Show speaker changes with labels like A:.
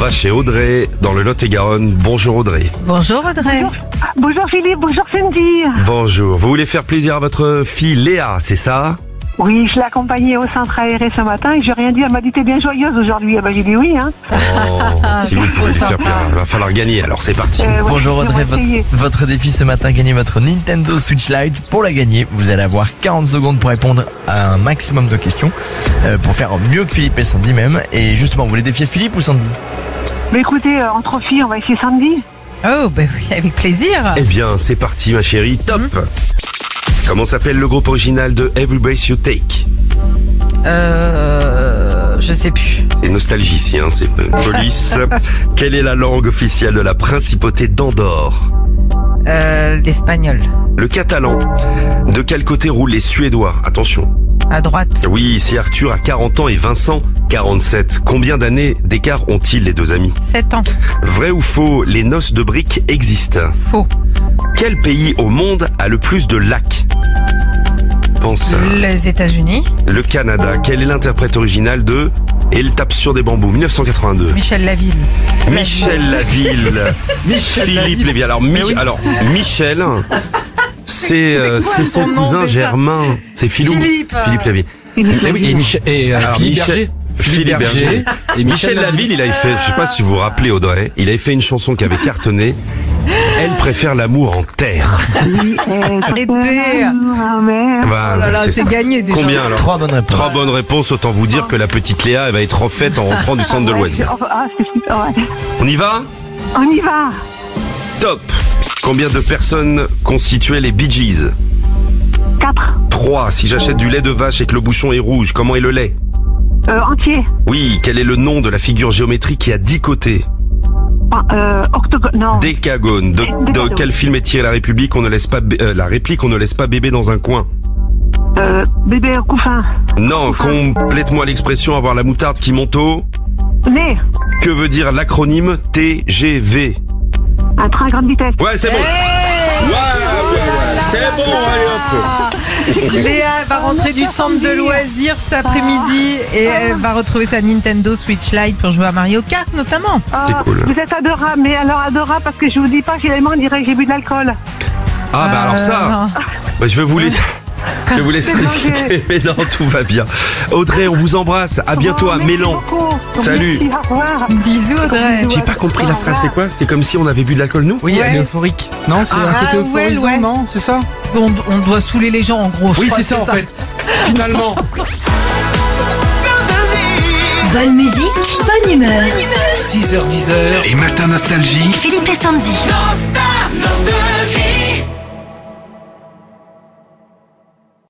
A: va chez Audrey dans le Lot-et-Garonne. Bonjour Audrey.
B: Bonjour Audrey.
C: Bonjour Philippe, bonjour Cindy.
A: Bonjour. Vous voulez faire plaisir à votre fille Léa, c'est ça?
C: Oui, je l'ai accompagnée au centre aéré ce matin et j'ai rien dit. Elle m'a dit t'es bien joyeuse aujourd'hui. Eh ben, j'ai dit oui. Hein.
A: Oh, si vous pouvez lui faire plaisir, il va falloir gagner. Alors c'est parti.
C: Ouais,
D: Bonjour
C: on va
D: Audrey,
C: essayer.
D: votre défi ce matin, gagner votre Nintendo Switch Lite. Pour la gagner, vous allez avoir 40 secondes pour répondre à un maximum de questions, pour faire mieux que Philippe et Sandy même. Et justement, vous voulez défier Philippe ou Sandy?
C: Mais écoutez, entre filles, on va essayer Sandy.
B: Oh, ben oui, avec plaisir.
A: Eh bien, c'est parti ma chérie, top. Comment s'appelle le groupe original de Every Breath You Take?
B: Je sais plus.
A: C'est nostalgie ici, hein, c'est police. Quelle est la langue officielle de la principauté d'Andorre?
B: L'espagnol.
A: Le catalan. De quel côté roulent les Suédois? Attention.
B: À droite.
A: Oui, si Arthur a 40 ans et Vincent 47, combien d'années d'écart ont-ils les deux amis?
B: 7 ans.
A: Vrai ou faux, les noces de briques existent?
B: Faux.
A: Quel pays au monde a le plus de lacs? Pense à
B: Les États-Unis.
A: le Canada. Quel est l'interprète original de Et il tape sur des bambous, 1982?
B: Michel Laville.
A: Michel Laville. Philippe Lévy. Alors, Michel, c'est son
B: son nom
A: cousin
B: déjà?
A: Germain. C'est Philippe Lévy. Alors, Philippe Berger.
E: Et
A: Michel Laville, il avait fait, je sais pas si vous vous rappelez Audrey, il avait fait une chanson qui avait cartonné. Elle préfère l'amour en terre.
B: Arrêtez.
A: Voilà,
B: Oh là là, c'est
A: ça.
B: gagné déjà.
A: Combien alors?
D: 3 bonnes réponses.
A: 3 bonnes réponses, autant vous dire que la petite Léa, elle va être refaite en rentrant du centre de loisirs.
C: Ah, c'est super, ouais.
A: On y va?
C: On y va.
A: Top. Combien de personnes constituaient les Bee Gees?
C: 4.
A: 3. Si j'achète du lait de vache et que le bouchon est rouge, comment est le lait?
C: Entier.
A: Oui, quel est le nom de la figure géométrique qui a 10 côtés?
C: Octogone. Non.
A: Décagone. De
C: Décagone.
A: quel film est tirée la réplique on ne laisse pas bébé dans un coin?
C: Bébé couffin.
A: Non, complète-moi l'expression avoir la moutarde qui monte au...
C: Né.
A: Que veut dire l'acronyme TGV?
C: Un train à grande vitesse.
A: Ouais, c'est bon. C'est bon, allez hop.
B: Léa elle va rentrer du centre de loisirs cet après-midi et elle va retrouver sa Nintendo Switch Lite pour jouer à Mario Kart notamment.
A: C'est cool.
C: Vous êtes adorable, mais alors adorable parce que je vous dis pas, on dirait que j'ai bu de l'alcool.
A: Ah bah alors ça,
B: non.
A: bah, je vais vous laisser discuter, mais non, tout va bien. Audrey, on vous embrasse, à bientôt à
C: Merci
A: Mélan.
C: beaucoup.
A: Salut.
C: Merci, au revoir.
B: Bisous Audrey.
A: J'ai pas compris la phrase, c'est quoi? C'est comme si on avait bu de l'alcool nous?
E: Oui, elle est
B: Ouais.
E: euphorique. Non, c'est un
B: Ah,
E: côté
B: ouais,
E: euphorisant,
B: ouais.
E: non? C'est ça?
B: On doit saouler les gens en gros. je
E: Oui,
B: crois
E: c'est
B: que
E: ça en fait. Finalement.
F: Bonne musique, bonne humeur.
G: 6h10.
H: Les matins nostalgie.
F: Philippe et Sandy.
G: Non-stop, nostalgie.